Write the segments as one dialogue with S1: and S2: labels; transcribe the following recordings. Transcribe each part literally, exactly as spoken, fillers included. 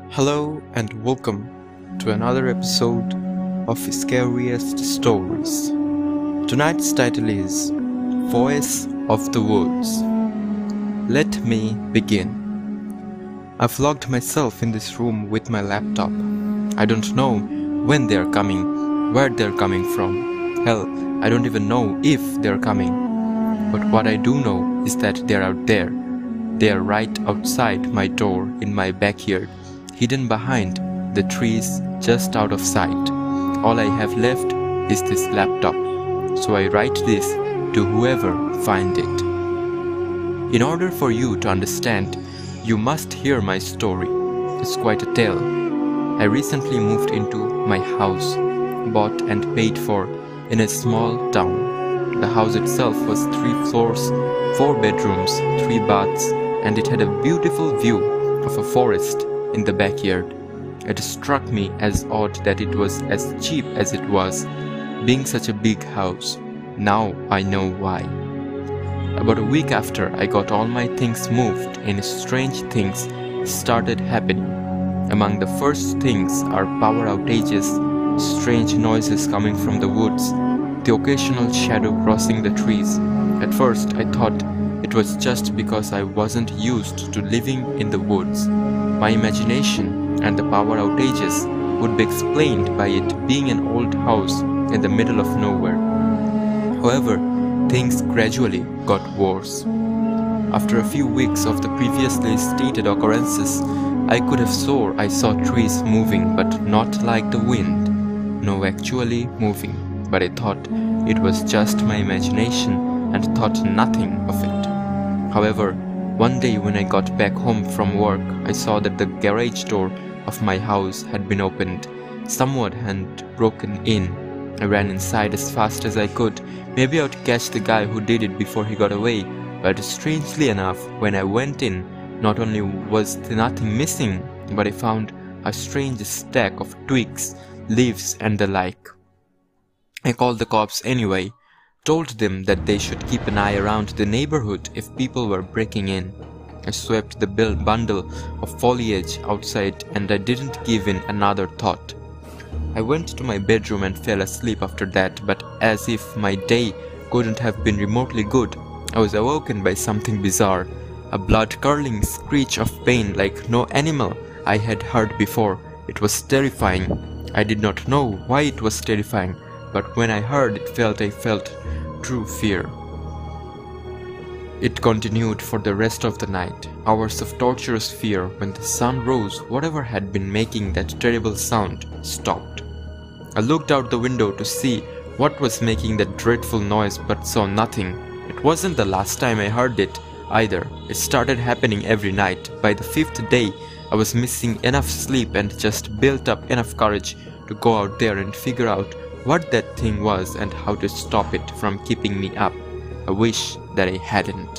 S1: Hello and welcome to another episode of Scariest Stories. Tonight's title is Voice of the Woods. Let me begin. I've locked myself in this room with my laptop. I don't know when they're coming, where they're coming from. Hell, I don't even know if they're coming. But what I do know is that they're out there. They're right outside my door in my backyard, hidden behind the trees just out of sight. All I have left is this laptop, so I write this to whoever finds it. In order for you to understand, you must hear my story. It's quite a tale. I recently moved into my house, bought and paid for in a small town. The house itself was three floors, four bedrooms, three baths, and it had a beautiful view of a forest in the backyard. It struck me as odd that it was as cheap as it was, being such a big house. Now I know why. About a week after I got all my things moved in, strange things started happening. Among the first things are power outages, strange noises coming from the woods, the occasional shadow crossing the trees. At first I thought it was just because I wasn't used to living in the woods. My imagination and the power outages would be explained by it being an old house in the middle of nowhere. However, things gradually got worse. After a few weeks of the previously stated occurrences, I could have swore I saw trees moving, but not like the wind. No, actually moving, but I thought it was just my imagination and thought nothing of it. However, one day when I got back home from work, I saw that the garage door of my house had been opened. Someone had broken in. I ran inside as fast as I could. Maybe I would catch the guy who did it before he got away. But strangely enough, when I went in, not only was nothing missing, but I found a strange stack of twigs, leaves and the like. I called the cops anyway. Told them that they should keep an eye around the neighborhood if people were breaking in. I swept the bundle of foliage outside and I didn't give in another thought. I went to my bedroom and fell asleep after that, but as if my day couldn't have been remotely good, I was awoken by something bizarre. A blood-curdling screech of pain like no animal I had heard before. It was terrifying. I did not know why it was terrifying, but when I heard it felt I felt true fear. It continued for the rest of the night, hours of torturous fear. When the sun rose, whatever had been making that terrible sound stopped. I looked out the window to see what was making that dreadful noise, but saw nothing. It wasn't the last time I heard it either. It started happening every night. By the fifth day, I was missing enough sleep and just built up enough courage to go out there and figure out what that thing was and how to stop it from keeping me up. I wish that I hadn't.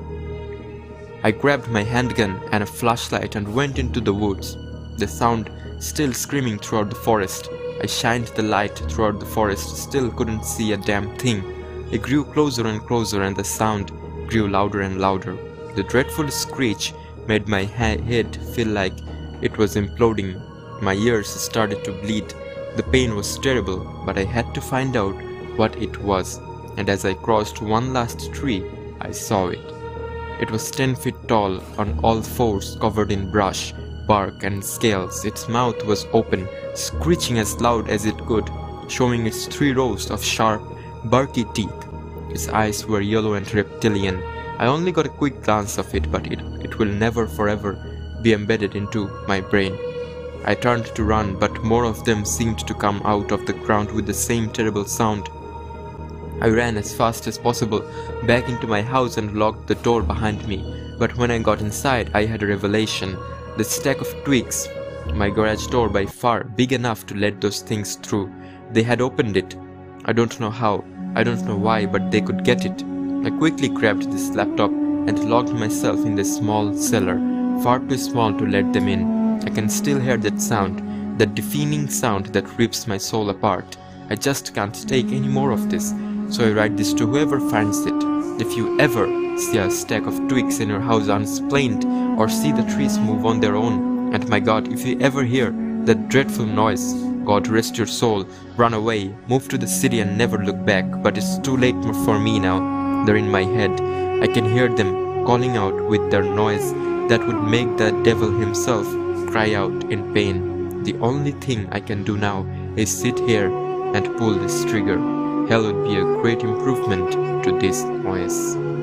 S1: I grabbed my handgun and a flashlight and went into the woods. The sound still screaming throughout the forest. I shined the light throughout the forest, still couldn't see a damn thing. It grew closer and closer and the sound grew louder and louder. The dreadful screech made my ha- head feel like it was imploding. My ears started to bleed. The pain was terrible, but I had to find out what it was, and as I crossed one last tree, I saw it. It was ten feet tall, on all fours, covered in brush, bark and scales. Its mouth was open, screeching as loud as it could, showing its three rows of sharp, barky teeth. Its eyes were yellow and reptilian. I only got a quick glance of it, but it, it will never forever be embedded into my brain. I turned to run, but more of them seemed to come out of the ground with the same terrible sound. I ran as fast as possible back into my house and locked the door behind me. But when I got inside, I had a revelation. The stack of twigs, my garage door by far big enough to let those things through. They had opened it. I don't know how, I don't know why, but they could get it. I quickly grabbed this laptop and locked myself in the small cellar, far too small to let them in. I can still hear that sound, that deafening sound that rips my soul apart. I just can't take any more of this, so I write this to whoever finds it. If you ever see a stack of twigs in your house unsplained or see the trees move on their own, And my God, if you ever hear that dreadful noise, God rest your soul, run away, move to the city and never look back. But it's too late for me now. They're in my head. I can hear them calling out with their noise that would make the devil himself cry out in pain. The only thing I can do now is sit here and pull this trigger. Hell would be a great improvement to this noise.